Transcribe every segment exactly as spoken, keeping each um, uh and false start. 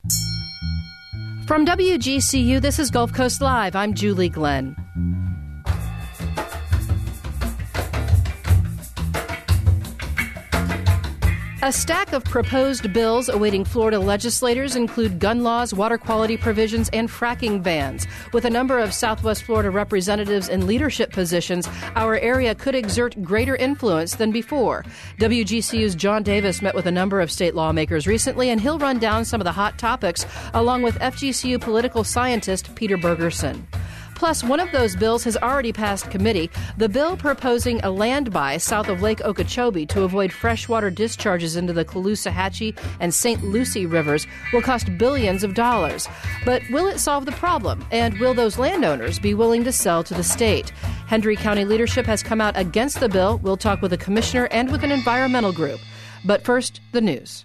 From W G C U, this is Gulf Coast Live. I'm Julie Glenn. A stack of proposed bills awaiting Florida legislators include gun laws, water quality provisions, and fracking bans. With a number of Southwest Florida representatives in leadership positions, our area could exert greater influence than before. W G C U's John Davis met with a number of state lawmakers recently, and he'll run down some of the hot topics along with F G C U political scientist Peter Bergerson. Plus, one of those bills has already passed committee, the bill proposing a land buy south of Lake Okeechobee to avoid freshwater discharges into the Caloosahatchee and Saint Lucie rivers will cost billions of dollars. But will it solve the problem? And will those landowners be willing to sell to the state? Hendry County leadership has come out against the bill. We'll talk with a commissioner and with an environmental group. But first, the news.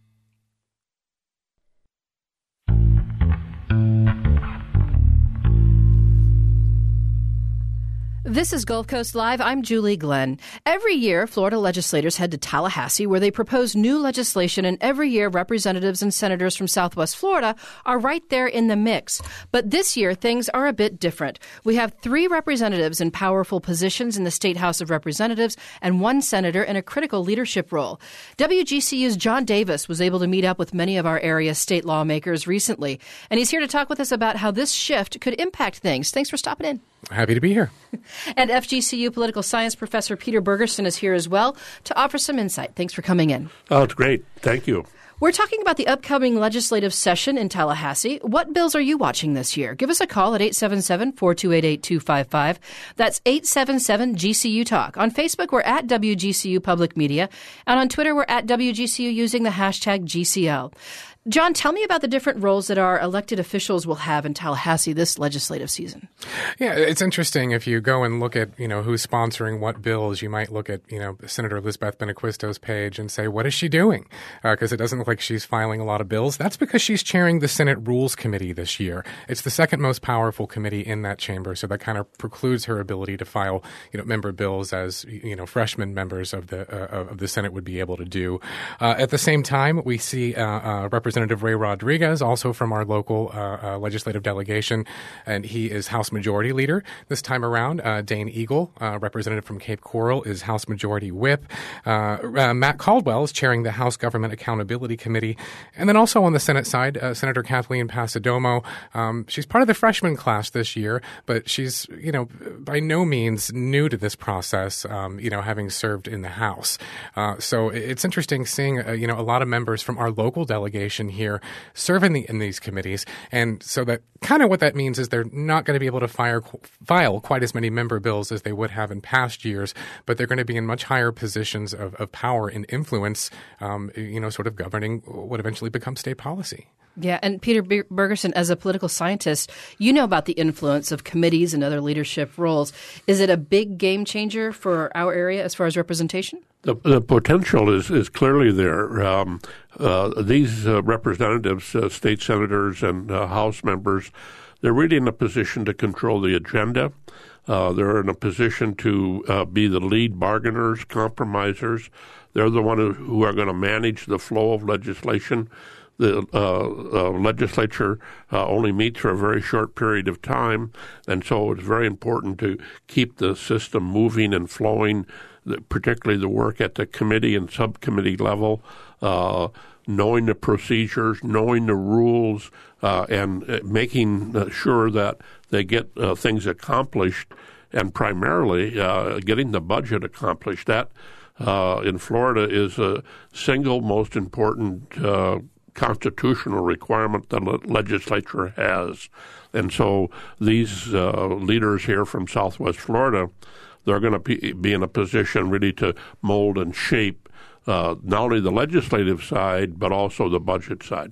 This is Gulf Coast Live. I'm Julie Glenn. Every year, Florida legislators head to Tallahassee, where they propose new legislation, and every year, representatives and senators from Southwest Florida are right there in the mix. But this year, things are a bit different. We have three representatives in powerful positions in the State House of Representatives and one senator in a critical leadership role. W G C U's John Davis was able to meet up with many of our area's state lawmakers recently, and he's here to talk with us about how this shift could impact things. Thanks for stopping in. Happy to be here. And F G C U political science professor Peter Bergerson is here as well to offer some insight. Thanks for coming in. Oh, it's great. Thank you. We're talking about the upcoming legislative session in Tallahassee. What bills are you watching this year? Give us a call at eight seven seven, four two eight, eight two five five. That's eight seven seven G C U Talk. On Facebook, we're at W G C U Public Media. And on Twitter, we're at W G C U using the hashtag G C L. John, tell me about the different roles that our elected officials will have in Tallahassee this legislative season. Yeah, it's interesting. If you go and look at, you know, who's sponsoring what bills, you might look at, you know, Senator Elizabeth Benaquisto's page and say, what is she doing? Because uh, it doesn't look like she's filing a lot of bills. That's because she's chairing the Senate Rules Committee this year. It's the second most powerful committee in that chamber, so that kind of precludes her ability to file, you know, member bills as, you know, freshman members of the uh, of the Senate would be able to do. Uh, at the same time, we see uh, uh, Representative Representative Ray Rodriguez, also from our local uh, uh, legislative delegation, and he is House Majority Leader this time around. Uh, Dane Eagle, uh, representative from Cape Coral, is House Majority Whip. Uh, uh, Matt Caldwell is chairing the House Government Accountability Committee. And then also on the Senate side, uh, Senator Kathleen Passidomo. Um, she's part of the freshman class this year, but she's, you know, by no means new to this process, um, you know, having served in the House. Uh, so it's interesting seeing, uh, you know, a lot of members from our local delegation here serve in, the, in these committees. And so that kind of what that means is they're not going to be able to fire, file quite as many member bills as they would have in past years, but they're going to be in much higher positions of, of power and influence, um, you know, sort of governing what eventually becomes state policy. Yeah, and Peter Bergerson, as a political scientist, you know about the influence of committees and other leadership roles. Is it a big game changer for our area as far as representation? The, the potential is, is clearly there. Um, uh, these uh, representatives, uh, state senators and uh, House members, they're really in a position to control the agenda. Uh, they're in a position to uh, be the lead bargainers, compromisers. They're the one who, who are going to manage the flow of legislation. The uh, uh, legislature uh, only meets for a very short period of time, and so it's very important to keep the system moving and flowing, particularly the work at the committee and subcommittee level, uh, knowing the procedures, knowing the rules, uh, and making sure that they get uh, things accomplished, and primarily uh, getting the budget accomplished. That, uh, in Florida, is a single most important uh constitutional requirement the legislature has. And so these uh, leaders here from Southwest Florida, they're going to be, be in a position really to mold and shape uh, not only the legislative side, but also the budget side.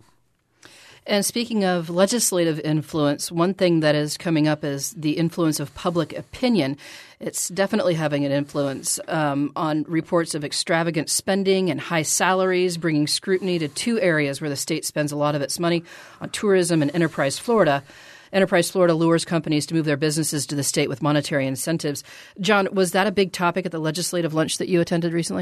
And speaking of legislative influence, one thing that is coming up is the influence of public opinion. It's definitely having an influence um, on reports of extravagant spending and high salaries, bringing scrutiny to two areas where the state spends a lot of its money on tourism and Enterprise Florida. Enterprise Florida lures companies to move their businesses to the state with monetary incentives. John, was that a big topic at the legislative lunch that you attended recently?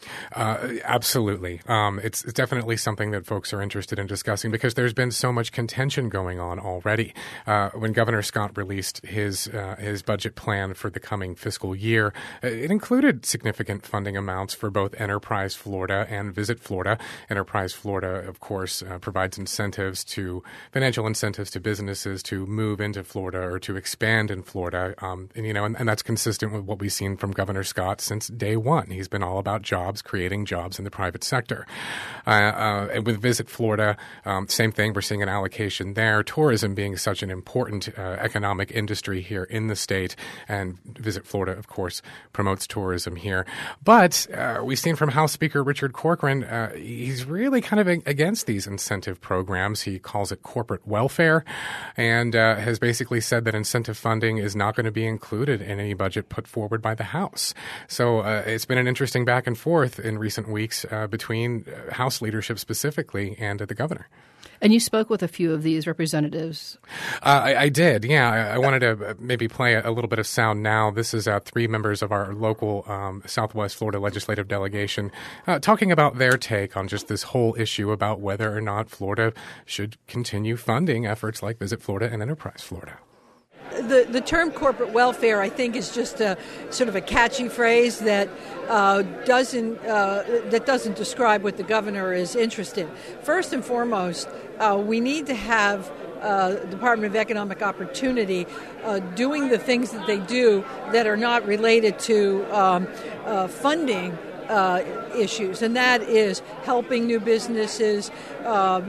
Uh, absolutely. Um, it's, it's definitely something that folks are interested in discussing because there's been so much contention going on already. Uh, when Governor Scott released his uh, his budget plan for the coming fiscal year, it included significant funding amounts for both Enterprise Florida and Visit Florida. Enterprise Florida, of course, uh, provides incentives to financial incentives to businesses to move into Florida or to expand in Florida. Um, and, you know, and, and that's consistent with what we've seen from Governor Scott since day one. He's been all about jobs. Creating jobs in the private sector. Uh, uh, and with Visit Florida, um, same thing. We're seeing an allocation there. Tourism being such an important uh, economic industry here in the state, and Visit Florida, of course, promotes tourism here. But uh, we've seen from House Speaker Richard Corcoran, uh, he's really kind of against these incentive programs. He calls it corporate welfare, and uh, has basically said that incentive funding is not going to be included in any budget put forward by the House. So uh, it's been an interesting back and forth in recent weeks uh, between House leadership specifically and uh, the governor. And you spoke with a few of these representatives. Uh, I, I did, yeah. I, I wanted to maybe play a, a little bit of sound now. This is uh, three members of our local um, Southwest Florida legislative delegation uh, talking about their take on just this whole issue about whether or not Florida should continue funding efforts like Visit Florida and Enterprise Florida. The the term corporate welfare, I think, is just a sort of a catchy phrase that uh, doesn't uh, that doesn't describe what the governor is interested in. First and foremost, uh, we need to have uh, the Department of Economic Opportunity uh, doing the things that they do that are not related to um, uh, funding uh, issues, and that is helping new businesses uh,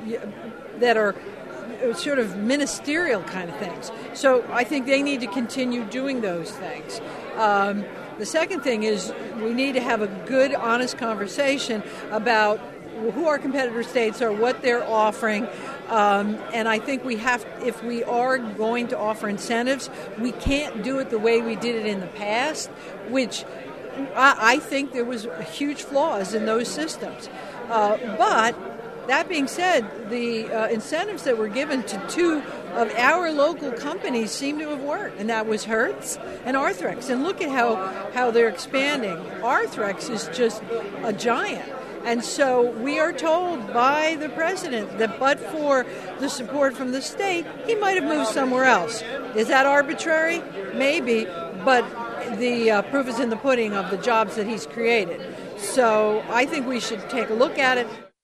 that are sort of ministerial kind of things. So I think they need to continue doing those things. Um, the second thing is we need to have a good, honest conversation about who our competitor states are, what they're offering. Um, and I think we have, if we are going to offer incentives, we can't do it the way we did it in the past, which I, I think there was huge flaws in those systems. Uh, but that being said, the uh, incentives that were given to two of our local companies seem to have worked, and that was Hertz and Arthrex. And look at how, how they're expanding. Arthrex is just a giant. And so we are told by the president that but for the support from the state, he might have moved somewhere else. Is that arbitrary? Maybe, but the uh, proof is in the pudding of the jobs that he's created. So I think we should take a look at it.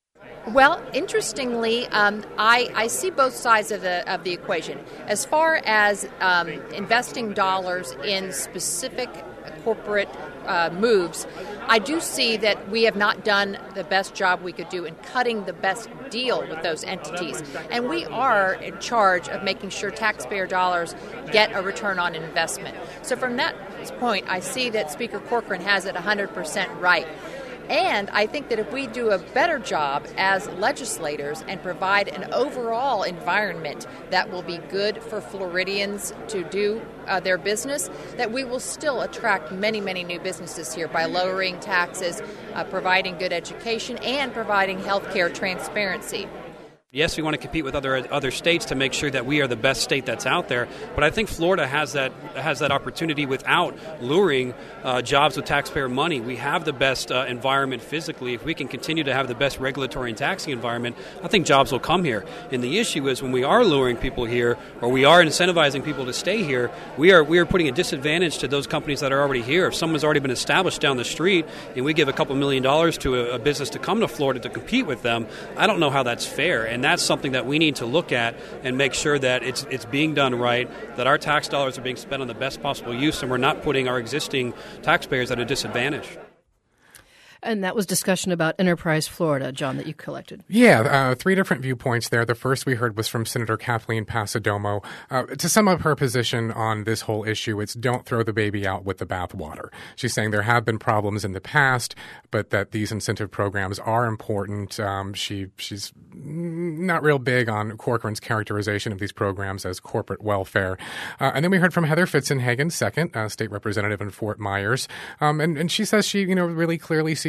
Well, interestingly, um, I, I see both sides of the of the equation. As far as um, investing dollars in specific corporate uh, moves, I do see that we have not done the best job we could do in cutting the best deal with those entities. And we are in charge of making sure taxpayer dollars get a return on investment. So from that point, I see that Speaker Corcoran has it one hundred percent right. And I think that if we do a better job as legislators and provide an overall environment that will be good for Floridians to do uh, their business, that we will still attract many, many new businesses here by lowering taxes, uh, providing good education, and providing health care transparency. Yes, we want to compete with other other states to make sure that we are the best state that's out there. But I think Florida has that has that opportunity without luring uh, jobs with taxpayer money. We have the best uh, environment physically. If we can continue to have the best regulatory and taxing environment, I think jobs will come here. And the issue is when we are luring people here, or we are incentivizing people to stay here, we are we are putting a disadvantage to those companies that are already here. If someone's already been established down the street and we give a couple million dollars to a, a business to come to Florida to compete with them, I don't know how that's fair. And that's something that we need to look at and make sure that it's it's being done right, that our tax dollars are being spent on the best possible use, and we're not putting our existing taxpayers at a disadvantage. And that was discussion about Enterprise Florida, John, that you collected. Yeah, uh, three different viewpoints there. The first we heard was from Senator Kathleen Passidomo. Uh, to sum up her position on this whole issue, it's don't throw the baby out with the bathwater. She's saying there have been problems in the past, but that these incentive programs are important. Um, she she's not real big on Corcoran's characterization of these programs as corporate welfare. Uh, and then we heard from Heather Fitzenhagen, second, uh, state representative in Fort Myers. Um, and, and she says she, you know, really clearly sees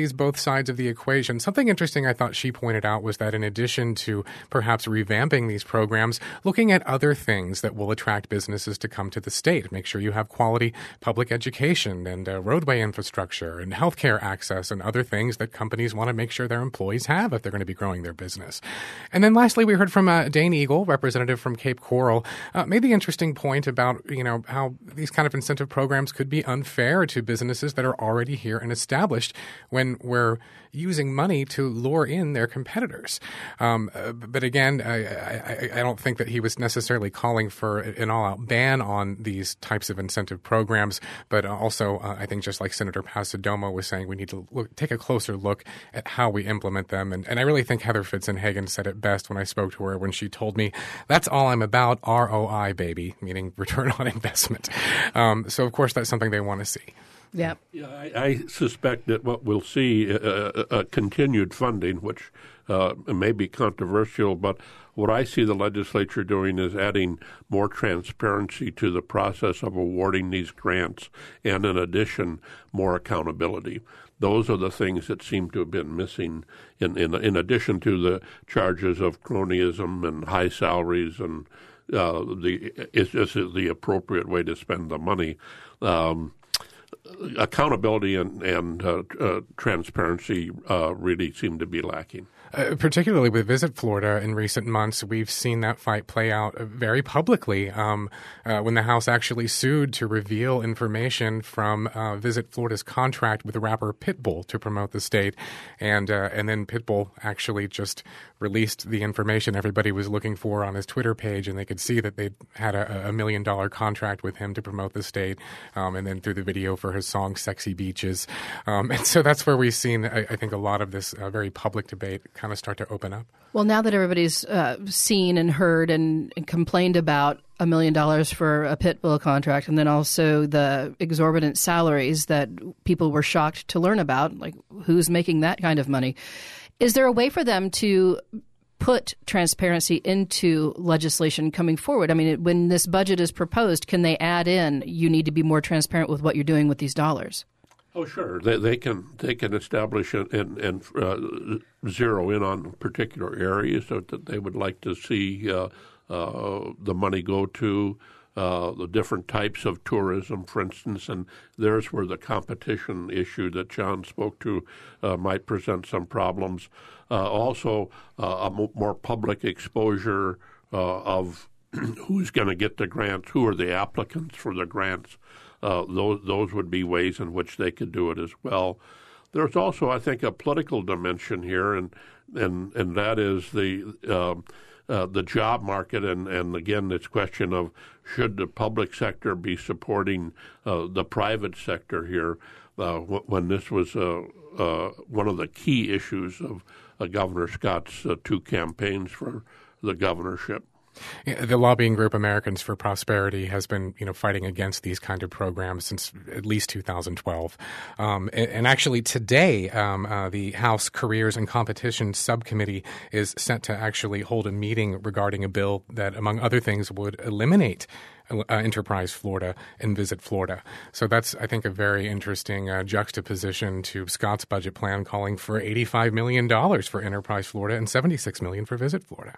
sees both sides of the equation. Something interesting I thought she pointed out was that in addition to perhaps revamping these programs, looking at other things that will attract businesses to come to the state. Make sure you have quality public education and uh, roadway infrastructure and healthcare access and other things that companies want to make sure their employees have if they're going to be growing their business. And then lastly, we heard from uh, Dane Eagle, representative from Cape Coral, uh, made the interesting point about, you know, how these kind of incentive programs could be unfair to businesses that are already here and established when we're using money to lure in their competitors. Um, uh, but again, I, I, I don't think that he was necessarily calling for an all-out ban on these types of incentive programs, but also uh, I think just like Senator Passidomo was saying, we need to look, take a closer look at how we implement them. And, and I really think Heather Fitzenhagen said it best when I spoke to her when she told me, that's all I'm about, R O I, baby, meaning return on investment. Um, so, of course, that's something they want to see. Yeah. Yeah, I, I suspect that what we'll see uh, a continued funding, which uh, may be controversial, but what I see the legislature doing is adding more transparency to the process of awarding these grants, and in addition, more accountability. Those are the things that seem to have been missing in in, in addition to the charges of cronyism and high salaries and uh, the is this the appropriate way to spend the money. Um, accountability and, and uh, uh, transparency uh, really seem to be lacking. Uh, particularly with Visit Florida in recent months, we've seen that fight play out very publicly um, uh, when the House actually sued to reveal information from uh, Visit Florida's contract with the rapper Pitbull to promote the state. And uh, and then Pitbull actually just released the information everybody was looking for on his Twitter page, and they could see that they had a, a million dollar contract with him to promote the state, um, and then through the video for his song Sexy Beaches. Um, and so that's where we've seen, I, I think, a lot of this uh, very public debate kind of start to open up. Well, now that everybody's uh, seen and heard and, and complained about a million dollars for a Pitbull contract, and then also the exorbitant salaries that people were shocked to learn about, like who's making that kind of money, is there a way for them to put transparency into legislation coming forward? I mean, when this budget is proposed, can they add in, you need to be more transparent with what you're doing with these dollars? Oh, sure. They, they can they can establish and, and, and uh, zero in on particular areas that they would like to see uh, uh, the money go to, uh, the different types of tourism, for instance, and there's where the competition issue that John spoke to uh, might present some problems. Uh, also, uh, a m- more public exposure uh, of who's going to get the grants, who are the applicants for the grants. Uh, those those would be ways in which they could do it as well. There's also, I think, a political dimension here, and and, and that is the uh, uh, the job market, and, and again, this question of should the public sector be supporting uh, the private sector here, uh, when this was uh, uh, one of the key issues of uh, Governor Scott's uh, two campaigns for the governorship. The lobbying group Americans for Prosperity has been, you know, fighting against these kind of programs since at least two thousand twelve. Um, and, and actually today, um, uh, the House Careers and Competition Subcommittee is set to actually hold a meeting regarding a bill that, among other things, would eliminate uh, Enterprise Florida and Visit Florida. So that's, I think, a very interesting uh, juxtaposition to Scott's budget plan calling for eighty-five million dollars for Enterprise Florida and seventy-six million dollars for Visit Florida.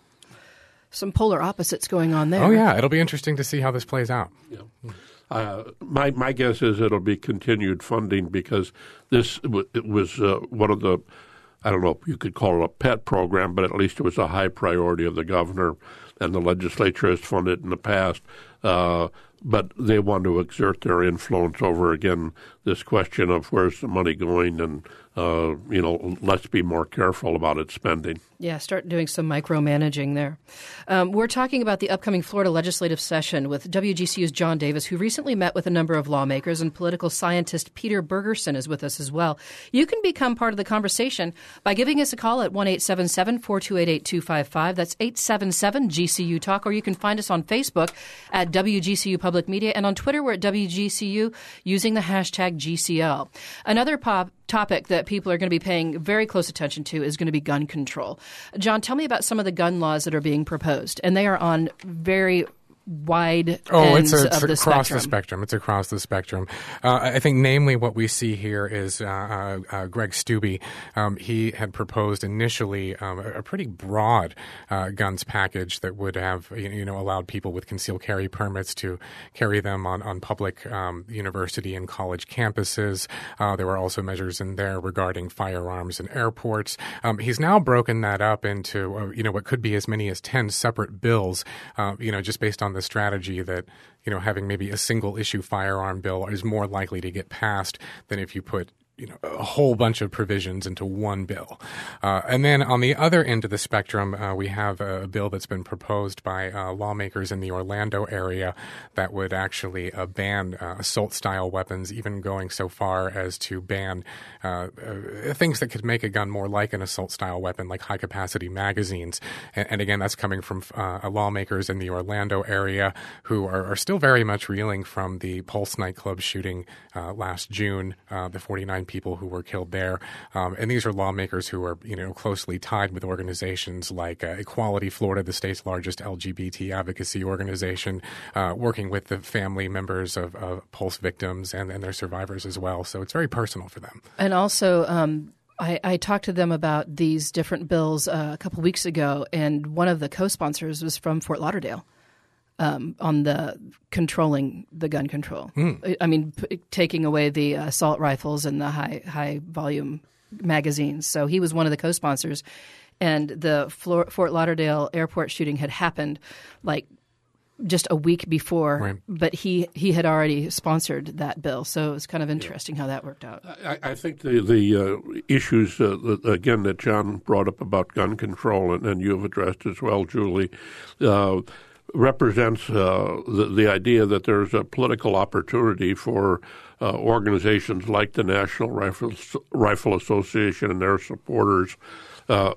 Some polar opposites going on there. Oh, yeah. It'll be interesting to see how this plays out. Yeah. Uh, my my guess is it'll be continued funding because this w- it was uh, one of the, I don't know if you could call it a pet program, but at least it was a high priority of the governor, and the legislature has funded it in the past. Uh, but they want to exert their influence over, again, this question of where's the money going, and, uh, you know, let's be more careful about its spending. Yeah, start doing some micromanaging there. Um, we're talking about the upcoming Florida legislative session with W G C U's John Davis, who recently met with a number of lawmakers, and political scientist Peter Bergerson is with us as well. You can become part of the conversation by giving us a call at one eight seven seven, four two eight, eight two five five. That's eight seven seven G C U Talk, or you can find us on Facebook at W G C U Public Media, and on Twitter we're at W G C U using the hashtag G C L. Another pop topic that people are going to be paying very close attention to is going to be gun control. John, tell me about some of the gun laws that are being proposed, and they are on very wide oh, ends it's, a, it's of the across spectrum. the spectrum. It's across the spectrum. Uh, I think, namely, what we see here is uh, uh, uh, Greg Steube. Um, he had proposed initially um, a, a pretty broad uh, guns package that would have, you know, allowed people with concealed carry permits to carry them on on public um, university and college campuses. Uh, there were also measures in there regarding firearms in airports. Um, he's now broken that up into, uh, you know, what could be as many as ten separate bills. Uh, you know, just based on the strategy that, you know, having maybe a single issue firearm bill is more likely to get passed than if you put, you know, a whole bunch of provisions into one bill. Uh, and then on the other end of the spectrum, uh, we have a bill that's been proposed by uh, lawmakers in the Orlando area that would actually uh, ban uh, assault-style weapons, even going so far as to ban uh, uh, things that could make a gun more like an assault-style weapon, like high-capacity magazines. And, and again, that's coming from uh, lawmakers in the Orlando area who are, are still very much reeling from the Pulse nightclub shooting uh, last June, uh, the forty-nine people who were killed there. Um, and these are lawmakers who are, you know, closely tied with organizations like uh, Equality Florida, the state's largest L G B T advocacy organization, uh, working with the family members of, of Pulse victims and, and their survivors as well. So it's very personal for them. And also, um, I, I talked to them about these different bills uh, a couple weeks ago, and one of the co-sponsors was from Fort Lauderdale. Um, on the controlling the gun control. Mm. I mean, p- taking away the assault rifles and the high high volume magazines. So he was one of the co-sponsors. And the Flor- Fort Lauderdale airport shooting had happened like just a week before, right. But he, he had already sponsored that bill. So it was kind of interesting yeah. how that worked out. I, I think the, the uh, issues, uh, that, again, that John brought up about gun control and, and you have addressed as well, Julie, uh, represents uh, the, the idea that there's a political opportunity for uh, organizations like the National Rifle, Rifle Association and their supporters uh,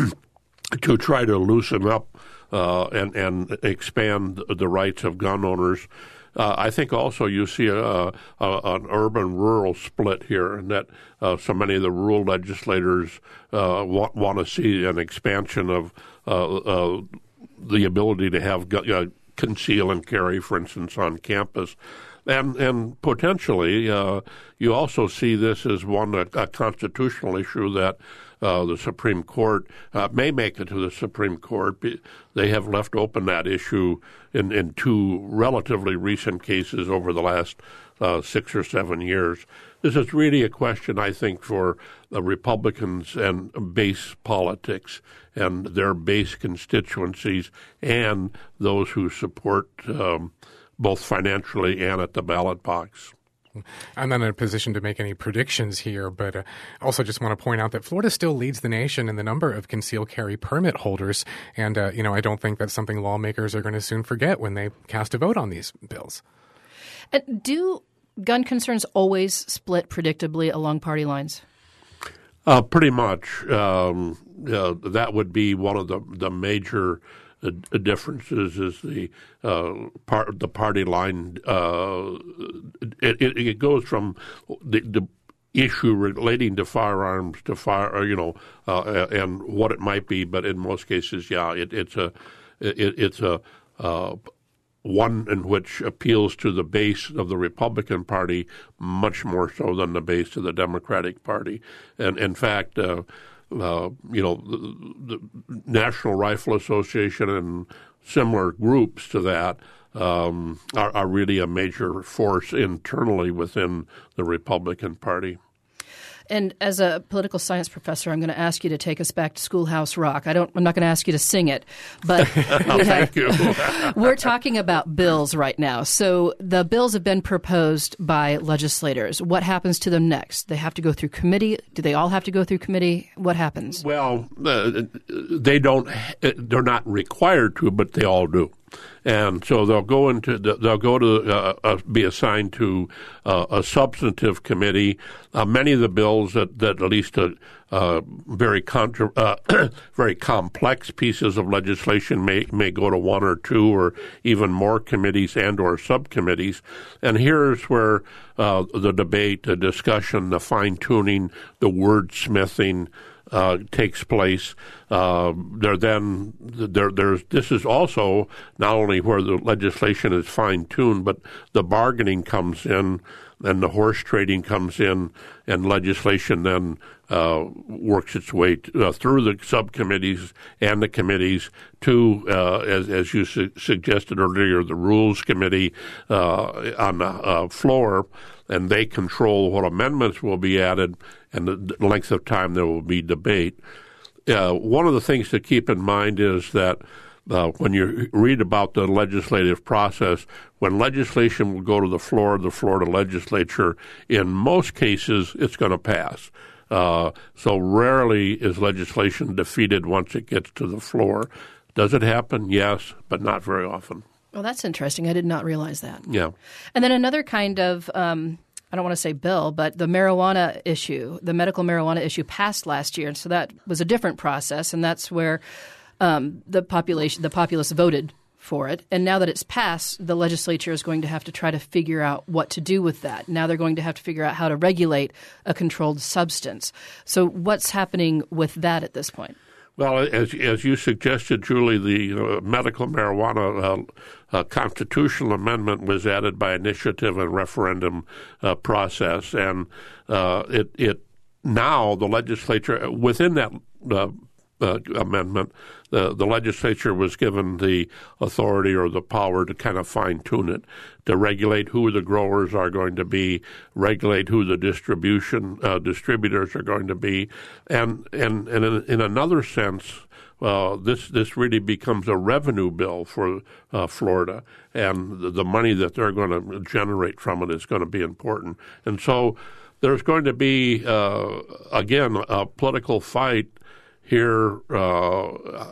to try to loosen up uh, and, and expand the rights of gun owners. Uh, I think also you see a, a, an urban-rural split here, and that uh, so many of the rural legislators uh, want, want to see an expansion of uh, uh, the ability to have uh, conceal and carry, for instance, on campus. And and potentially, uh, you also see this as one, a, a constitutional issue that uh, the Supreme Court uh, may make it to the Supreme Court. They have left open that issue in, in two relatively recent cases over the last uh, six or seven years. This is really a question, I think, for the Republicans and base politics and their base constituencies and those who support um, both financially and at the ballot box. I'm not in a position to make any predictions here, but uh, also just want to point out that Florida still leads the nation in the number of concealed carry permit holders. And, uh, you know, I don't think that's something lawmakers are going to soon forget when they cast a vote on these bills. And do gun concerns always split predictably along party lines? Uh, pretty much. Um, uh, that would be one of the, the major uh, differences is the uh, part the party line. Uh, it, it, it goes from the, the issue relating to firearms to fire, you know, uh, and what it might be. But in most cases, yeah, it, it's a it, it's a uh, one in which appeals to the base of the Republican Party much more so than the base of the Democratic Party. And in fact, uh, uh, you know, the, the National Rifle Association and similar groups to that um, are, are really a major force internally within the Republican Party. And as a political science professor, I'm going to ask you to take us back to Schoolhouse Rock. I don't. I'm not going to ask you to sing it, but we have, thank you. We're talking about bills right now. So the bills have been proposed by legislators. What happens to them next? They have to go through committee. Do they all have to go through committee? What happens? Well, uh, they don't. They're not required to, but they all do. And so they'll go into they'll go to uh, uh, be assigned to uh, a substantive committee. Uh, many of the bills that, that at least uh, uh, very contra- uh, very complex pieces of legislation may may go to one or two or even more committees and or subcommittees. And here's where uh, the debate, the discussion, the fine tuning, the wordsmithing uh, takes place, uh, there then there there's this is also not only where the legislation is fine tuned, but the bargaining comes in, and the horse trading comes in, and legislation then uh, works its way t- uh, through the subcommittees and the committees to, uh, as, as you su- suggested earlier, the Rules Committee uh, on the uh, floor, and they control what amendments will be added and the length of time there will be debate. Uh, one of the things to keep in mind is that Uh, when you read about the legislative process, when legislation will go to the floor of the Florida legislature, in most cases it's going to pass. Uh, so rarely is legislation defeated once it gets to the floor. Does it happen? Yes, but not very often. Well, that's interesting. I did not realize that. Yeah. And then another kind of um, I don't want to say bill, but the marijuana issue, the medical marijuana issue passed last year. And so that was a different process, and that's where Um, the population, the populace voted for it. And now that it's passed, the legislature is going to have to try to figure out what to do with that. Now they're going to have to figure out how to regulate a controlled substance. So what's happening with that at this point? Well, as as you suggested, Julie, the uh, medical marijuana uh, uh, constitutional amendment was added by initiative and referendum uh, process, and uh, it it now the legislature within that uh, Uh, amendment, the, the legislature was given the authority or the power to kind of fine-tune it, to regulate who the growers are going to be, regulate who the distribution uh, distributors are going to be, and and, and in, in another sense, uh, this this really becomes a revenue bill for uh, Florida, and the, the money that they're going to generate from it is going to be important, and so there's going to be uh, again a political fight here uh,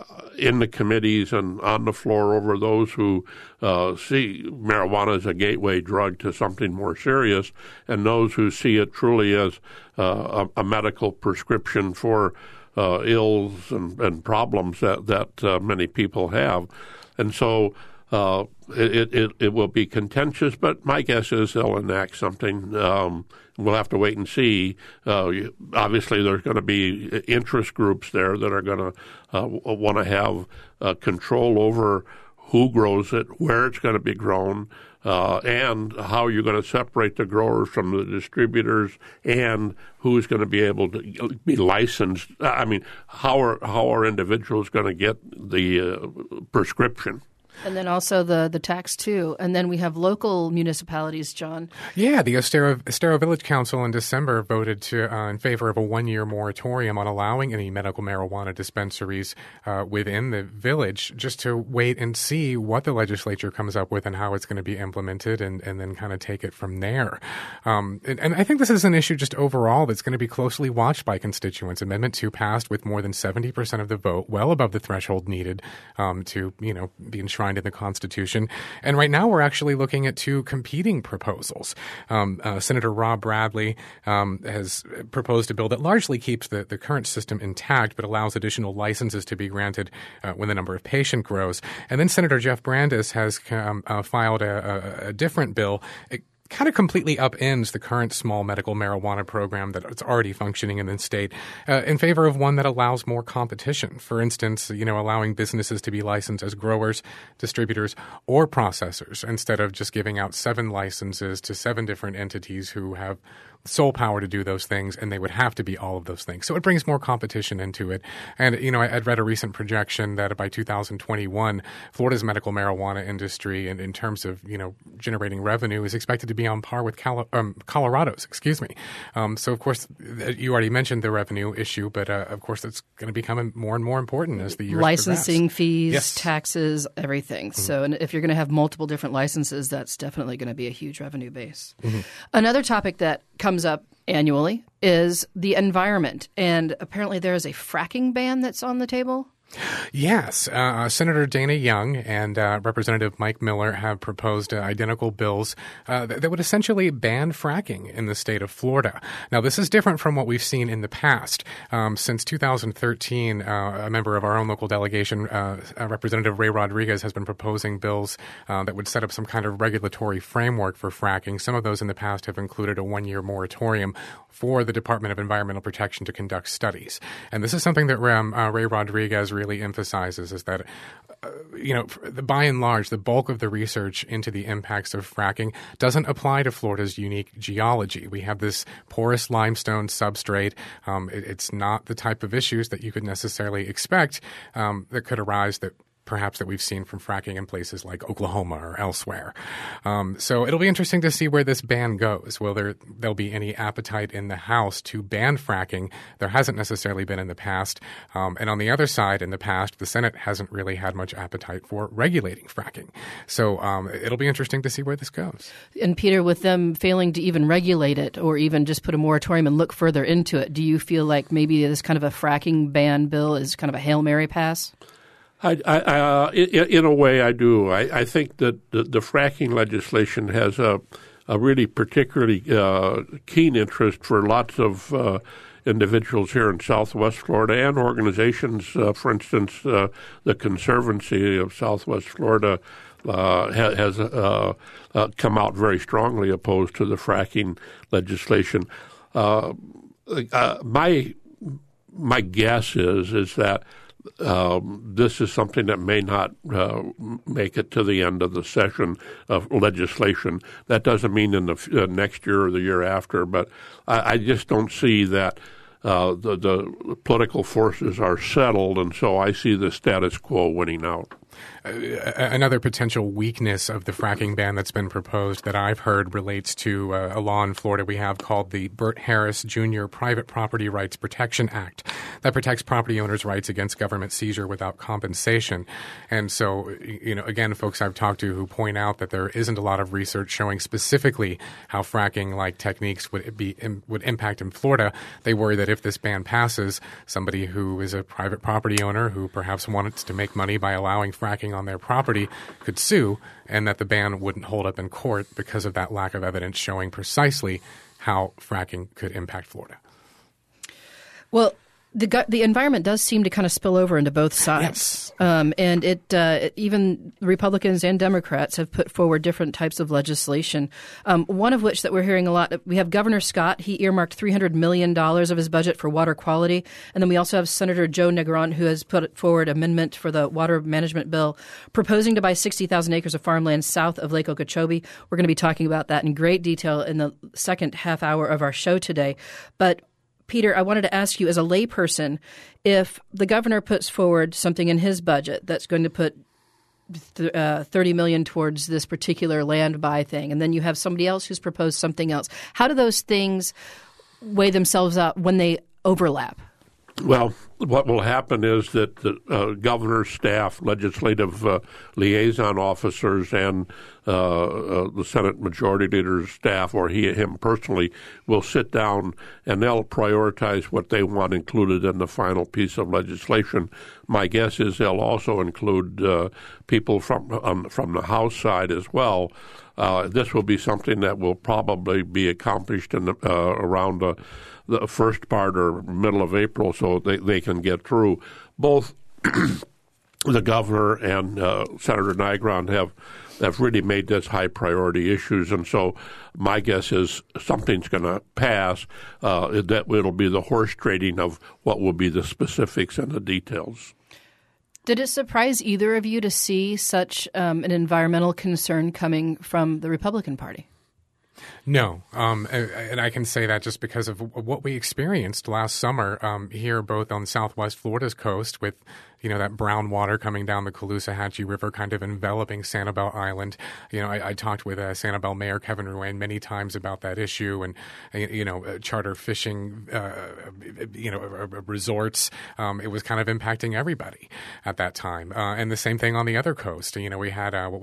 in the committees and on the floor over those who uh, see marijuana as a gateway drug to something more serious, and those who see it truly as uh, a, a medical prescription for uh, ills and, and problems that, that uh, many people have. And so uh, it, it, it will be contentious, but my guess is they'll enact something. Um, We'll have to wait and see. Uh, obviously, there's going to be interest groups there that are going to uh, want to have uh, control over who grows it, where it's going to be grown, uh, and how you're going to separate the growers from the distributors, and who's going to be able to be licensed. I mean, how are how are individuals going to get the uh, prescription? And then also the, the tax, too. And then we have local municipalities, John. Yeah, the Estero, Estero Village Council in December voted to uh, in favor of a one-year moratorium on allowing any medical marijuana dispensaries uh, within the village, just to wait and see what the legislature comes up with and how it's going to be implemented, and, and then kind of take it from there. Um, and, and I think this is an issue just overall that's going to be closely watched by constituents. Amendment two passed with more than seventy percent of the vote, well above the threshold needed um, to, you know, be enshrined in the Constitution. And right now we're actually looking at two competing proposals. Um, uh, Senator Rob Bradley um, has proposed a bill that largely keeps the, the current system intact but allows additional licenses to be granted uh, when the number of patient grows. And then Senator Jeff Brandes has um, uh, filed a, a, a different bill. It, kind of completely upends the current small medical marijuana program that's already functioning in the state uh, in favor of one that allows more competition. For instance, you know, allowing businesses to be licensed as growers, distributors, or processors instead of just giving out seven licenses to seven different entities who have sole power to do those things, and they would have to be all of those things. So it brings more competition into it. And, you know, I, I'd read a recent projection that by two thousand twenty-one, Florida's medical marijuana industry, in, in terms of, you know, generating revenue, is expected to be on par with Cali- um, Colorado's, excuse me. Um, so, of course, you already mentioned the revenue issue, but, uh, of course, it's going to become more and more important as the years Licensing progress. fees, Yes. taxes, everything. Mm-hmm. So and if you're going to have multiple different licenses, that's definitely going to be a huge revenue base. Mm-hmm. Another topic that comes up annually is the environment. And apparently there is a fracking ban that's on the table. Yes. Uh, Senator Dana Young and uh, Representative Mike Miller have proposed uh, identical bills uh, that, that would essentially ban fracking in the state of Florida. Now, this is different from what we've seen in the past. Um, since two thousand thirteen, uh, a member of our own local delegation, uh, uh, Representative Ray Rodriguez, has been proposing bills uh, that would set up some kind of regulatory framework for fracking. Some of those in the past have included a one-year moratorium for the Department of Environmental Protection to conduct studies. And this is something that um, uh, Ray Rodriguez really emphasizes, is that, uh, you know, by and large, the bulk of the research into the impacts of fracking doesn't apply to Florida's unique geology. We have this porous limestone substrate. Um, it, it's not the type of issues that you could necessarily expect um, that could arise that perhaps that we've seen from fracking in places like Oklahoma or elsewhere. Um, so it'll be interesting to see where this ban goes. Will there there'll be any appetite in the House to ban fracking? There hasn't necessarily been in the past. Um, and on the other side, in the past, the Senate hasn't really had much appetite for regulating fracking. So um, it'll be interesting to see where this goes. And Peter, with them failing to even regulate it or even just put a moratorium and look further into it, do you feel like maybe this kind of a fracking ban bill is kind of a Hail Mary pass? I, I, uh, in, in a way, I do. I, I think that the, the fracking legislation has a, a really particularly uh, keen interest for lots of uh, individuals here in Southwest Florida and organizations. Uh, for instance, uh, the Conservancy of Southwest Florida uh, ha, has uh, uh, come out very strongly opposed to the fracking legislation. Uh, uh, my my guess is is that Um, this is something that may not uh, make it to the end of the session of legislation. That doesn't mean in the uh, next year or the year after, but I, I just don't see that uh, the, the political forces are settled, and so I see the status quo winning out. Uh, another potential weakness of the fracking ban that's been proposed that I've heard relates to uh, a law in Florida we have called the Bert Harris Junior Private Property Rights Protection Act that protects property owners' rights against government seizure without compensation. And so, you know, again, folks I've talked to who point out that there isn't a lot of research showing specifically how fracking-like techniques would be would impact in Florida. They worry that if this ban passes, somebody who is a private property owner who perhaps wants to make money by allowing fracking on their property could sue, and that the ban wouldn't hold up in court because of that lack of evidence showing precisely how fracking could impact Florida. Well, the the environment does seem to kind of spill over into both sides. Yes. Um, and it, uh, it even Republicans and Democrats have put forward different types of legislation, um, one of which that we're hearing a lot. We have Governor Scott. He earmarked three hundred million dollars of his budget for water quality. And then we also have Senator Joe Negron, who has put forward an amendment for the water management bill, proposing to buy sixty thousand acres of farmland south of Lake Okeechobee. We're going to be talking about that in great detail in the second half hour of our show today. But Peter, I wanted to ask you as a layperson, if the governor puts forward something in his budget that's going to put th- uh, thirty million dollars towards this particular land buy thing, and then you have somebody else who's proposed something else, how do those things weigh themselves out when they overlap? Well, what will happen is that the uh, governor's staff, legislative uh, liaison officers, and uh, uh, the Senate Majority Leader's staff, or he him personally, will sit down and they'll prioritize what they want included in the final piece of legislation. My guess is they'll also include uh, people from um, from the House side as well. Uh, this will be something that will probably be accomplished in the, uh, around the, the first part or middle of April, so they, they can get through. Both the governor and uh, Senator Negron have have really made this high priority issues, and so my guess is something's going to pass. Uh, that it'll be the horse trading of what will be the specifics and the details. Did it surprise either of you to see such um, an environmental concern coming from the Republican Party? No, um, and I can say that just because of what we experienced last summer um, here, both on Southwest Florida's coast, with you know that brown water coming down the Caloosahatchee River, kind of enveloping Sanibel Island. You know, I, I talked with uh, Sanibel Mayor Kevin Ruane many times about that issue, and you know, uh, charter fishing, uh, you know, uh, uh, resorts. Um, it was kind of impacting everybody at that time, uh, and the same thing on the other coast. You know, we had uh, what was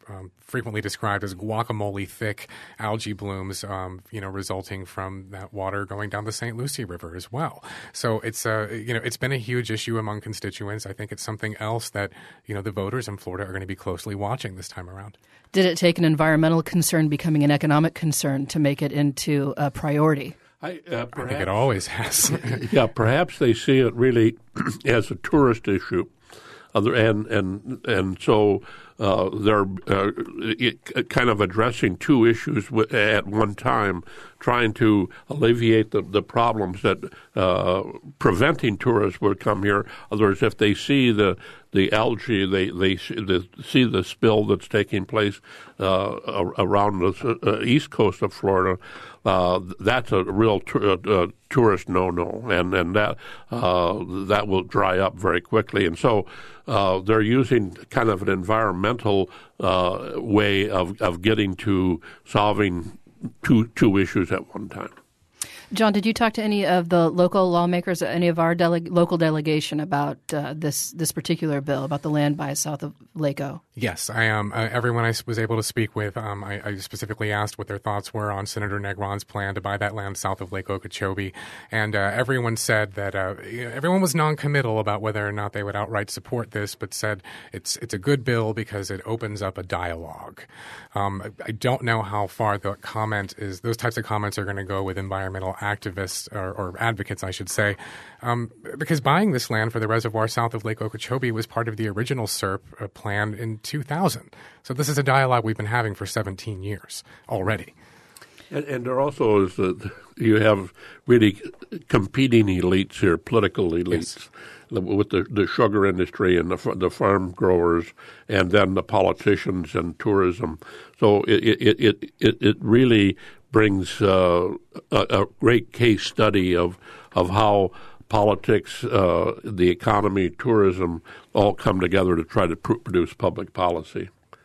um, frequently described as guacamole-thick algae blooms, um, you know, resulting from that water going down the Saint Lucie River as well. So it's uh, you know, it's been a huge issue among constituents. I think it's something else that, you know, the voters in Florida are going to be closely watching this time around. Did it take an environmental concern becoming an economic concern to make it into a priority? I, uh, perhaps, I think it always has. Yeah, perhaps they see it really as a tourist issue, Other and and and so uh, they're uh, it, kind of addressing two issues w- at one time, trying to alleviate the, the problems that uh, preventing tourists would come here. Others, if they see the the algae, they they see the spill that's taking place uh, around the uh, east coast of Florida. Uh, that's a real t- uh, tourist no-no, and and that uh, that will dry up very quickly. And so uh, they're using kind of an environmental uh, way of, of getting to solving two two issues at one time. John, did you talk to any of the local lawmakers, any of our dele- local delegation about uh, this this particular bill, about the land by south of Lake O? Yes, I um, uh, everyone I was able to speak with, um, I, I specifically asked what their thoughts were on Senator Negron's plan to buy that land south of Lake Okeechobee, and uh, everyone said that uh, everyone was non-committal about whether or not they would outright support this, but said it's it's a good bill because it opens up a dialogue. Um, I, I don't know how far the comment is; those types of comments are going to go with environmental activists or, or advocates, I should say, um, because buying this land for the reservoir south of Lake Okeechobee was part of the original S E R P uh, plan in two thousand. So this is a dialogue we've been having for seventeen years already. And, and there also is that you have really competing elites here, political elites, yes, with the, the sugar industry and the, the farm growers, and then the politicians and tourism. So it it it it, it really brings uh, a, a great case study of of how politics, uh, the economy, tourism all come together to try to pr- produce public policy.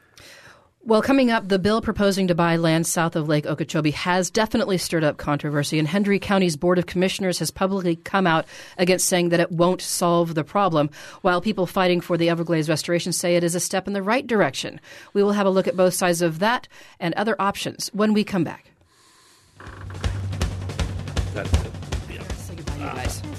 Well, coming up, the bill proposing to buy land south of Lake Okeechobee has definitely stirred up controversy, and Hendry County's Board of Commissioners has publicly come out against saying that it won't solve the problem, while people fighting for the Everglades restoration say it is a step in the right direction. We will have a look at both sides of that and other options when we come back. That's it. Yeah. Say goodbye, you guys.